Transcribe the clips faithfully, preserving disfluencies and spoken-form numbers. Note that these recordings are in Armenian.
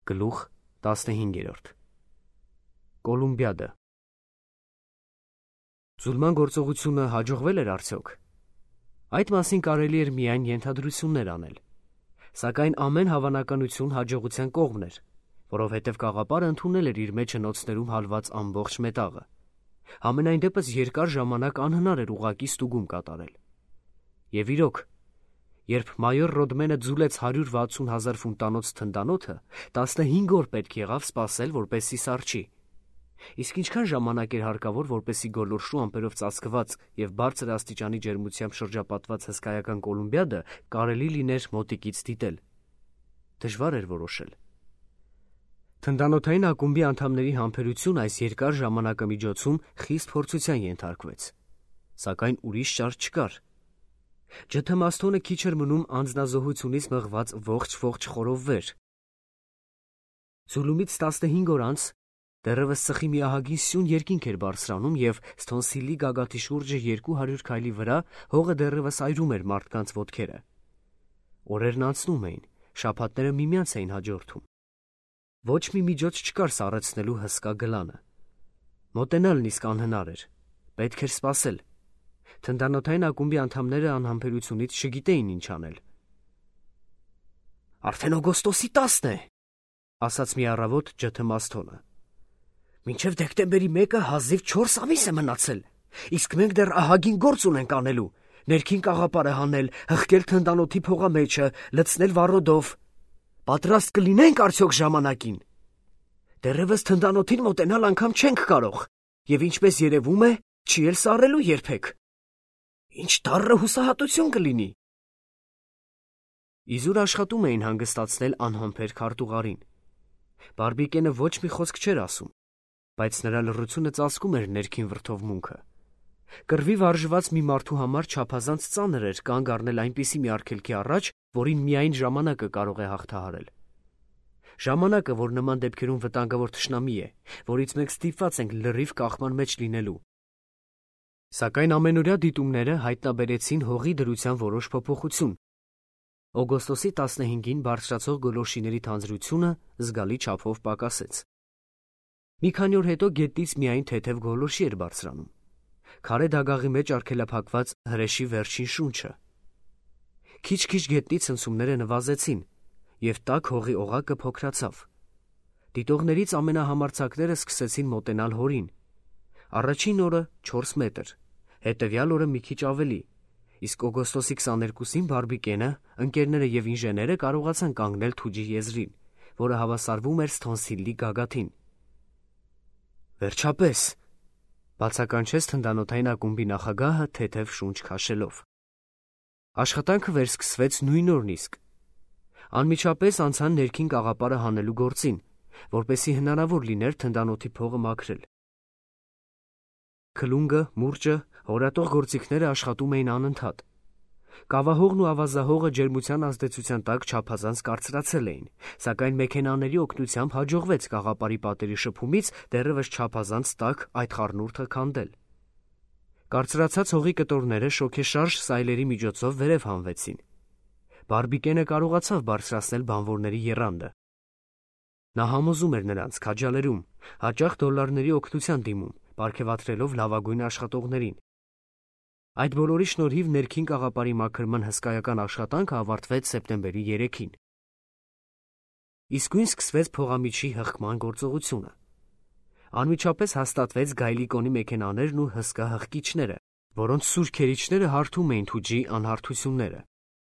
Գլուխ տասնհինգերորդ Կոլումբիադը Ձուլման գործողությունը հաջողվել էր արդյոք։ Այդ մասին կարելի էր միայն ենթադրություններ անել, սակայն ամեն հավանականություն հաջողության կողմն էր, որովհետև կաղապարը ընդունել էր իր մեջ հնոցներում հալված ամբողջ մետաղը։ Համենայն դեպս երկար ժամանակ անհնար էր ուղղակի ստուգում կատարել։ Եվ իրոք, երբ մայոր Ռոդմենը ձուլեց հարյուր վաթսուն հազար ֆունտանոց թնդանոթը, տասնհինգ օր պետք եղավ սպասել, որպեսզի սառչի։ Իսկ ինչքան ժամանակ էր հարկավոր, որպեսզի գոլորշու ամպերով ծածկված և բարձր աստիճանի ջերմությամբ շրջապատված հսկայական Կոլումբիադը կարելի լիներ մոտիկից դիտել։ Դժվար էր որոշել։ Թնդանոթային ակումբի անդամների համբերությունը այս երկար ժամանակամիջոցում խիստ փորձության ենթարկվեց, սակայն ուրիշ ճար չկար։ Ջթմաստոնը քիչ էր մնում անձնազոհությունից մղված ողջ-ողջ խորովվեր։ Ձուլումից տասնհինգ օր անց դեռևս ծխի մի ահագին սյուն երկինք էր բարձրանում և Սթոնսիլի գագաթի շուրջը երկու հարյուր քայլի վրա հողը դեռևս այրում էր մարդկանց ոտքերը։ Օրերն անցնում էին, շաբաթները միմյանց էին հաջորդում։ Ոչ մի միջոց չկար սառեցնելու հսկա գլանը։ Մոտենալն իսկ անհնար էր, պետք էր սպասել։ Թնդանոթային ակումբի անդամները անհամբերությունից չգիտեին ինչ անել։ «Արդեն օգոստոսի տասն է», ասաց մի առավոտ Ջթմաստոնը։ «Մինչև դեկտեմբերի մեկը հազիվ չորս ամիս է մնացել, իսկ մենք դեռ ահագին գործ ունենք անելու, ներքին կաղապարը հանել, հղկել թնդանոթի փողամեջը, լցնել վառոդով։ Պատրաստ կլինենք արդյոք ժամանակին։ Դեռևս թնդանոթին մոտենալ անգամ չենք կարող, և ինչպես երևում է, չի էլ սառելու երբեք։ Ինչ դառը հուսահատություն կլինի»։ Իզուր աշխատում էին հանգստացնել անհամբեր քարտուղարին։ Բարբիկենը ոչ մի խոսք չէր ասում, բայց նրա լռությունը ծածկում էր ներքին վրդովմունքը։ Կռվի վարժված մի մարդու համար չափազանց ծանր էր կանգ առնել այնպիսի մի արգելքի առաջ, որին միայն ժամանակը կարող է հաղթահարել։ Ժամանակը, որ նման դեպքերում վտանգավոր թշնամի է, որից մենք ստիպված ենք լրիվ կախման մեջ լինելու։ Սակայն ամենօրյա դիտումները հայտնաբերեցին հողի դրության որոշ փոփոխություն։ Օգոստոսի տասնհինգին բարձրացող գոլորշիների թանձրությունը զգալի չափով պակասեց։ Մի քանի օր հետո գետնից միայն թեթև գոլորշի էր բարձրանում, քարե դագաղի մեջ արգելափակված հրեշի վերջին շունչը։ Քիչ-քիչ գետնի ցնցումները նվազեցին, և տաք հողի օղակը փոքրացավ։ Դիտողներից ամենահամարձակները սկսեցին մոտենալ հորին։ Առաջին օրը չորս մետր, հետևյալ օրը մի քիչ ավելի, իսկ օգոստոսի քսաներկուսին Բարբիկենը, ընկերները և ինժեները կարողացան կանգնել թուջի եզրին, որը հավասարվում էր Սթոնսիլի գագաթին։ «Վերջապես», բացականչեց թնդանոթային ակումբի նախագահը թեթև շունչ քաշելով։ Աշխատանքը վերսկսվեց նույն օրն իսկ։ Անմիջապես անցան ներքին կաղապարը հանելու գործին, որպեսզի հնարավոր լիներ թնդանոթի փողը մաքրել։ Քլունգը, մուրճը, հորատող գործիքները աշխատում էին անընդհատ։ Կավահողն ու ավազահողը ջերմության ազդեցության տակ չափազանց կարծրացել էին, սակայն մեքենաների օգնությամբ հաջողվեց կաղապարի պատերի շփումից դեռևս չափազանց տաք այդ խառնուրդը քանդել։ Կարծրացած հողի կտորները շոգեշարժ սայլերի միջոցով վերև հանվեցին։ Բարբիկենը կարողացավ բարձրացնել բանվորների եռանդը։ Նա համոզում էր նրանց, քաջալերում, հաճախ դոլարների օգնության դիմում, պարգևատրելով լավագույն աշխատողներին։ Այդ բոլորի շնորհիվ ներքին կաղապարի մաքրման հսկայական աշխատանքը ավարտվեց սեպտեմբերի երեքին։ Իսկույն սկսվեց փողամիջի հղկման գործողությունը։ Անմիջապես հաստատվեց գայլիկոնի մեքենաներն ու հսկա հղկիչները, որոնց սուր քերիչները հարթում էին թուջի անհարթությունները։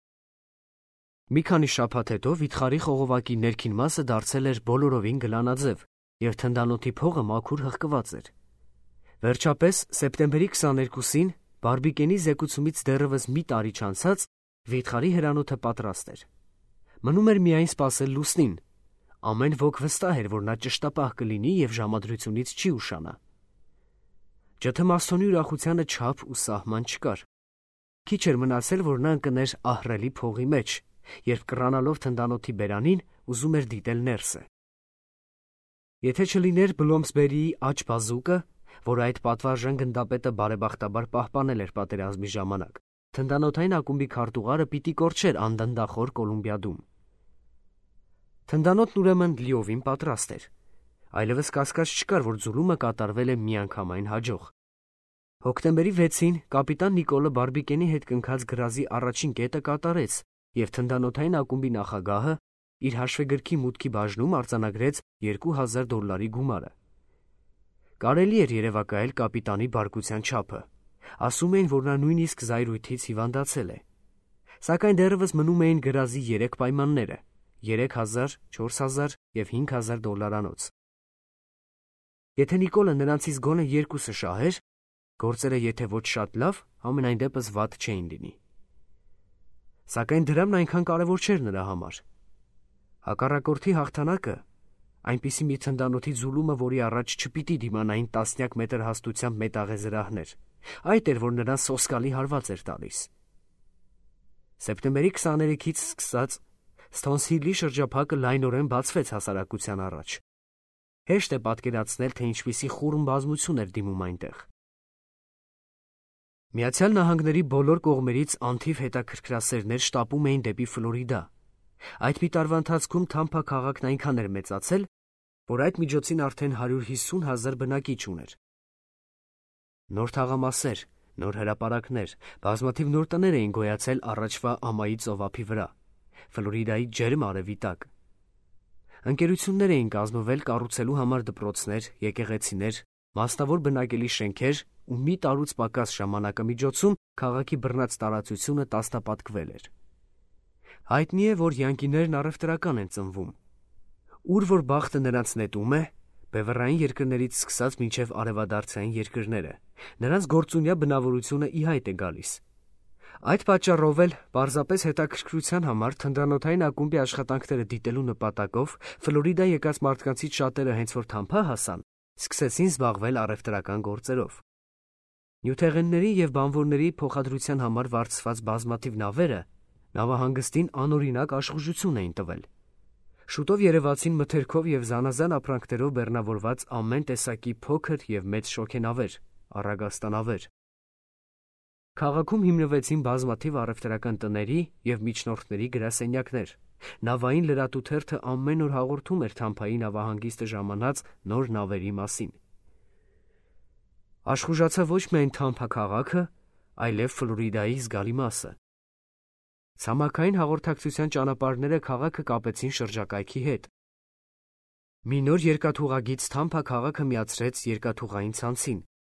Մի քանի շաբաթ հետո վիթխարի խողովակի ներքին մասը դարձել էր բոլորովին գլանաձև, և թնդանոթի փողը մաքուր հղկված էր։ Վերջապես, սեպտեմբերի քսաներկուսին, Բարբիկենի զեկուցումից դեռևս մի տարի չանցած, վիթխարի հրանոթը պատրաստ էր։ Մնում էր միայն սպասել լուսնին։ Ամեն ոք վստահ էր, որ նա ճշտապահ կլինի և ժամադրությունից չի ուշանա։ Ջթմաստոնի ուրախությանը չափ ու սահման չկար։ Քիչ էր մնացել, որ նա ընկներ ահռելի փողի մեջ, երբ կռանալով թնդանոթի բերանին, ուզում էր դիտել ներսը։ Եթե չլիներ Բլոմսբերիի աջ բազուկը, որը այդ պատվարժան գնդապետը բարեբախտաբար պահպանել էր պատերազմի ժամանակ, թնդանոթային ակումբի քարտուղարը պիտի կորչեր անդնդախոր Կոլումբիադում։ Թնդանոթն ուրեմն լիովին պատրաստ էր։ Այլևս կասկած չկար, որ ձուլումը կատարվել է միանգամայն հաջող։ Հոկտեմբերի վեցին կապիտան Նիկոլը Բարբիկենի հետ կնքած գրազի առաջին կետը կատարեց, և թնդանոթային ակումբի նախագահը իր հաշվեգրքի մուտքի բաժնում արձանագրեց երկու հազար դոլարի գումարը։ Կարելի էր երևակայել կապիտանի բարկության չափը։ Ասում էին, որ նա նույնիսկ զայրույթից հիվանդացել է։ Սակայն դեռևս մնում էին գրազի երեք պայմանները՝ երեք հազար, չորս հազար և հինգ հազար դոլարանոց։ Եթե Նիկոլը նրանցից գոնե երկուսը շահեր, գործերը եթե ոչ շատ լավ, համենայն դեպս վատ չէին լինի։ Սակայն դրամն այնքան կարևոր չէր նրա համար։ Հակառակորդի հաղթանակը, այնպիսի մի թնդանոթի ձուլումը, որի առաջ չպիտի դիմանային տասնյակ մետր հաստությամբ մետաղե զրահներ, այդ էր, որ նրան սոսկալի հարված էր տալիս։ Սեպտեմբերի քսաներեքից սկսած Սթոնսհիլի շրջափակը լայնորեն բացվեց հասարակության առաջ։ Հեշտ է պատկերացնել, թե ինչպիսի խուռն բազմություն էր դիմում այնտեղ։ Միացյալ Նահանգների բոլոր կողմերից անթիվ հետաքրքրասերներ շտապում էին դեպի Ֆլորիդա։ Այդ մի տարվա ընթացքում Թամփա քաղաքն այնքան էր մեծացել, որ այդ միջոցին արդեն հարյուր հիսուն հազար բնակիչ ուներ։ Նոր թաղամասեր, նոր հրապարակներ, բազմաթիվ նոր տներ էին գոյացել առաջվա ամայի ծովափի վրա, Ֆլորիդայի ջերմ արևի տակ։ Ընկերություններ էին կազմվել կառուցելու համար դպրոցներ, եկեղեցիներ, մասնավոր բնակելի շենքեր ու մի տարուց պակաս ժամանակամիջոցում քաղաքի բռնած տարածությունը տասնապատկվել էր։ Հայտնի է, որ յանկիներն առևտրական են ծնվում։ Ուր որ բախտը նրանց նետում է, բևեռային երկրներից սկսած մինչև արևադարձային երկրները, նրանց գործունյա բնավորությունը ի հայտ է գալիս։ Այդ պատճառով էլ պարզապես հետաքրքրության համար թնդանոթային ակումբի աշխատանքները դիտելու նպատակով Ֆլորիդա եկած մարդկանցից շատերը հենց որ Թամփա հասան, սկսեցին զբաղվել առևտրական գործերով։ Նյութեղենների և բանվորների փոխադրության համար վարձված բազմաթիվ նավերը նավահանգստին անօրինակ աշխուժություն էին տվել։ Շուտով երևացին մթերքով և զանազան ապրանքներով բեռնավորված ամեն տեսակի փոքր և մեծ շոգենավեր, առագաստանավեր։ Քաղաքում հիմնվեցին բազմաթիվ առևտրական տների և միջնորդների գրասենյակներ։ Նավային լրատու թերթը ամեն օր հաղորդում էր Թամփայի նավահանգիստը ժամանած նոր նավերի մասին։ Աշխուժացավ ոչ միայն Թամփա քաղաքը, այլև Ֆլորիդայի զգալի մասը։ Ցամաքային հաղորդակցության ճանապարհները քաղաքը կապեցին շրջակայքի հետ։ Մի նոր երկաթուղագիծ Թամփա քաղաքը միացրեց երկաթուղային ցանցին։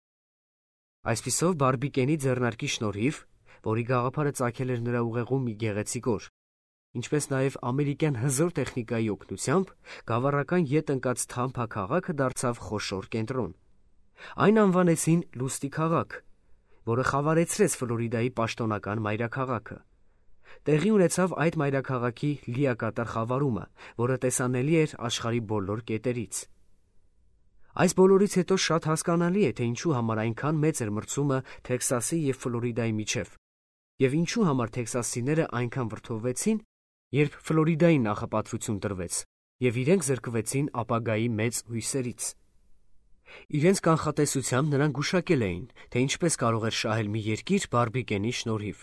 Այսպիսով Բարբիկենի ձեռնարկի շնորհիվ, որի գաղափարը ծագել էր նրա ուղեղում մի գեղեցիկ օր, ինչպես նաև ամերիկյան հզոր տեխնիկայի օգնությամբ, գավառական ետ ընկած Թամփա քաղաքը դարձավ խոշոր կենտրոն։ Այն անվանեցին Լուստի քաղաք, որը խավարեցրեց Ֆլորիդայի պաշտոնական մայրաքաղաքը։ Տեղի ունեցավ այդ մայրաքաղաքի լիակատար խավարումը, որը տեսանելի էր աշխարհի բոլոր կետերից։ Այս բոլորից հետո շատ հասկանալի է, թե ինչու համար այնքան մեծ էր մրցումը Թեքսասի և Ֆլորիդայի միջև, և ինչու համար թեքսասցիները այնքան վրդովվեցին, երբ Ֆլորիդային նախապատվություն տրվեց, և իրենք զրկվեցին ապագայի մեծ հույսերից։ Իրենց կանխատեսությամբ նրանք գուշակել էին, թե ինչպես կարող էր շահել մի երկիր Բարբիկենի շնորհիվ։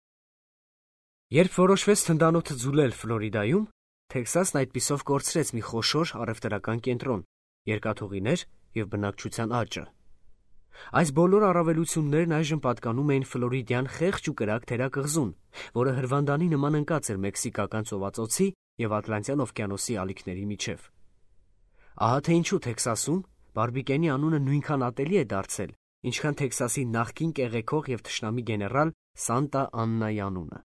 Երբ որոշվեց թնդանոթը ձուլել Ֆլորիդայում, Թեքսասն այդպիսով կորցրեց մի խոշոր առևտրական կենտրոն, երկաթուղիներ և բնակչության աճը։ Այս բոլոր առավելություններն այժմ պատկանում էին ֆլորիդյան խեղճ ու կրակ թերակղզուն, որը հրվանդանի նման ընկած էր Մեքսիկական ծովածոցի և Ատլանտյան օվկիանոսի ալիքների միջև։ Ահա թե ինչու Թեքսասում Բարբիկենի անունը նույնքան ատելի է դարձել, ինչքան Թեքսասի նախկին կեղեքող և թշնամի գեներալ Սանտա Աննայի անունը։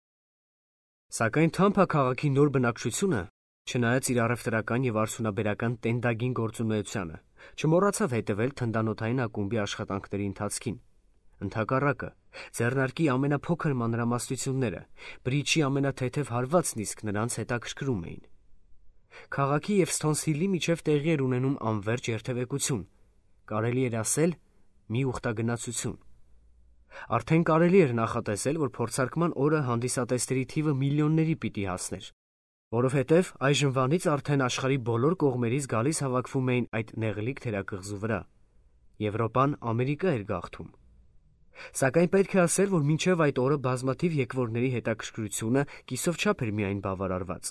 Սակայն Թամփա քաղաքի նոր բնակչությունը, չնայած իր առևտրական և արդյունաբերական տենդագին գործունեությանը, չմոռացավ հետևել թնդանոթային ակումբի աշխատանքների ընթացքին։ Ընդհակառակը, ձեռնարկի ամենափոքր մանրամասնությունները, բրիչի ամենաթեթև հարվածն իսկ նրանց հետաքրքրում էին։ Քաղաքի և Սթոնսհիլի միջև տեղի էր ունենում անվերջ երթևեկություն, կարելի էր ասել մի ուխտագնացություն։ Արդեն կարելի էր նախատեսել, որ փորձարկման օրը հանդիսատեսների թիվը միլիոնների պիտի հասներ, որովհետև այժմվանից արդեն աշխարհի բոլոր կողմերից գալիս հավաքվում էին այդ նեղլիկ թերակղզու վրա։ Եվրոպան Ամերիկա էր գաղթում։ Սակայն պետք է ասել, որ մինչև այդ օրը բազմաթիվ եկվորների հետաքրքրությունը կիսով չափ էր միայն բավարարված։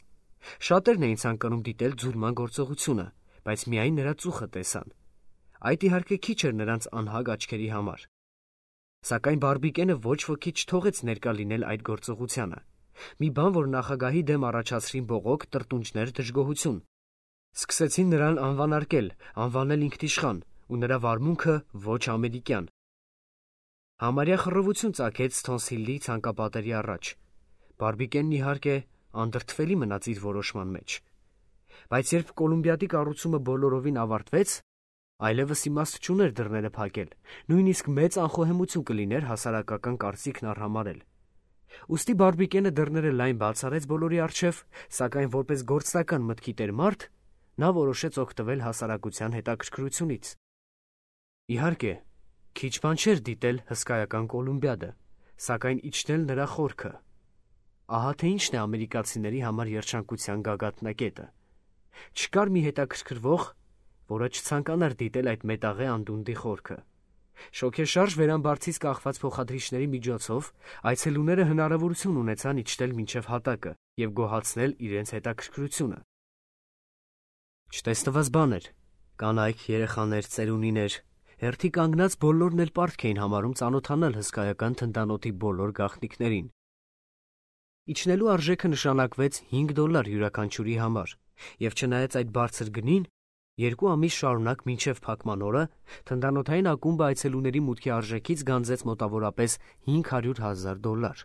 Շատերն էին ցանկանում դիտել ձուլման գործողությունը, բայց միայն նրա ծուխը տեսան։ Այդ իհարկե քիչ էր նրանց անհագ աչքերի համար։ Սակայն Բարբիկենը ոչ ոքի չթողեց ներկա լինել այդ գործողությանը։ Մի բան, որ նախագահի դեմ առաջացրին բողոք, տրտունջներ, դժգոհություն։ Սկսեցին նրան անվանարկել, անվանել ինքնիշխան, ու նրա վարմունքը ոչ ամերիկյան։ Համարյա խռովություն ծագեց Սթոնսհիլի ցանկապատերի առաջ։ Բարբիկենն իհարկե անդրդվելի մնաց իր որոշման մեջ։ Բայց երբ Կոլումբիադի կառուցումը բոլորովին ավարտվեց, այլևս իմաստ չուներ դռները փակել, նույնիսկ մեծ անխոհեմություն կլիներ հասարակական կարծիքն արհամարհել։ Ուստի Բարբիկենը դռները լայն բաց արեց բոլորի առջև, սակայն որպես գործնական մտքի տեր մարդ, նա որոշեց օգտվել հասարակության հետաքրքրությունից։ Իհարկե, քիչ բան չէր դիտել հսկայական Կոլումբիադը, սակայն իջնել նրա խորքը։ Ահա թե ինչն է ամերիկացիների համար երջանկության գագաթնակետը։ Չկար մի հետաքրքրվող, որը չցանկանար դիտել այդ մետաղե անդունդի խորքը։ Շոգեշարժ վերամբարձից կախված փոխադրիչների միջոցով այցելուները հնարավորություն ունեցան իջնել մինչև հատակը և գոհացնել իրենց հետաքրքրությունը։ Չտեսնված բան էր, կանայք, երեխաներ, ծերունիներ, հերթի կանգնած բոլորն էլ պարտք էին համարում ծանոթանալ հսկայական թնդանոթի բոլոր գաղտնիքներին։ Իջնելու արժեքը նշանակվեց հինգ դոլար յուրաքանչյուրի համար, և չնայած այդ բարձր գնին, երկու ամիս շարունակ մինչև փակման օրը թնդանոթային ակումբը այցելուների մուտքի արժեքից գանձեց մոտավորապես հինգ հարյուր հազար դոլար։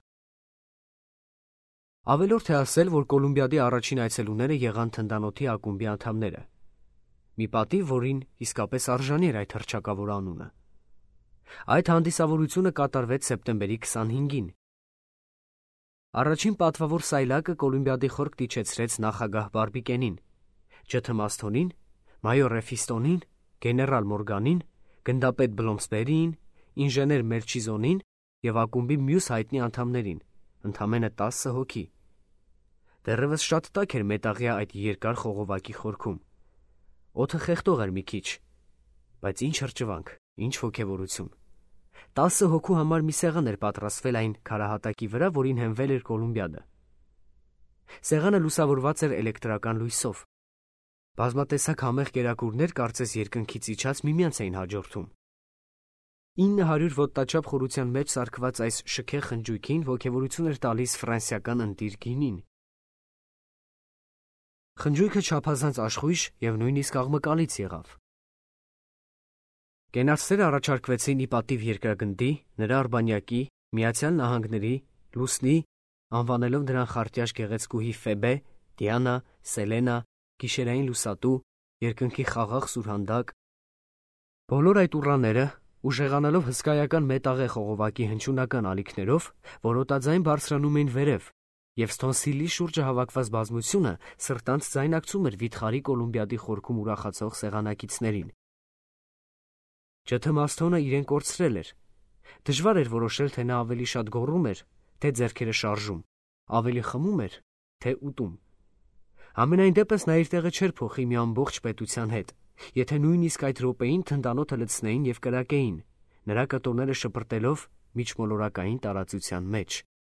Ավելորդ է ասել, որ Կոլումբիադի առաջին այցելուները եղան թնդանոթի ակումբի անդամները։ Մի պատիվ, որին իսկապես արժանի էր այդ հռչակավոր անունը։ Այդ հանդիսավորությունը կատարվեց սեպտեմբերի քսանհինգին։ Առաջին պատվավոր սայլակը Կոլումբիադի խորք տիչեցրեց նախագահ Բարբիկենին, ջթմասթոնին, մայոր Ռեֆիստոնին, գեներալ Մորգանին, գնդապետ Բլոմսբերիին, ինժեներ Մերչիզոնին և ակումբի մյուս հայտնի անդամներին, ընդամենը տասը հոգի։ Դեռևս շատ տաք էր մետաղյա այդ երկար խողովակի խորքում։ Օդը խեղդող էր մի քիչ, բայց ինչ հրճվանք, ինչ ոգևորություն։ Տասը հոգու համար մի սեղան էր պատրաստվել այն քարահատակի վրա, որին հենվել էր Կոլումբիադը։ Սեղանը լուսավորված էր էլեկտրական լույսով։ Բազմատեսակ համեղ կերակուրներ կարծես երկնքից իջած միմյանց էին հաջորդում։ ինը հարյուր ոտնաչափ խորության մեջ սարքված այս շքեղ խնջույքին ոգևորություն էր տալիս ֆրանսիական ընտիր գինին։ Խնջույքը չափազանց աշխույժ և նույնիսկ աղմկալից եղավ։ Կենացները առաջարկվեցին ի պատիվ երկրագնդի, նրա արբանյակի, Միացյալ Նահանգների, Լուսնի, անվանելով նրան խարտյաշ գեղեցկուհի Ֆեբե, Դիանա, Սելենա, գիշերային լուսատու, երկնքի խաղաղ սուրհանդակ։ Բոլոր այդ ուռաները, ուժեղանալով հսկայական մետաղե խողովակի հնչյունական ալիքներով, որոտաձայն բարձրանում էին վերև, և Սթոնսհիլի շուրջը հավաքված բազմությունը սրտանց ձայնակցում էր վիթխարի Կոլումբիադի խորքում ուրախացող սեղանակիցներին։ Ջթմասթոնը իրեն կորցրել էր։ Դժվար էր որոշել, թե նա ավելի շատ գոռում էր, թե ձեռքերը շարժում, ավելի խմում էր, թե ուտում։ Համենայն դեպս նա իր տեղը չէր փոխի մի ամբողջ պետության հետ, եթե նույնիսկ այդ րոպեին թնդանոթը լցնեին և կրակեին, նրա կտորները շպրտելով միջմոլորակային տարածության մեջ։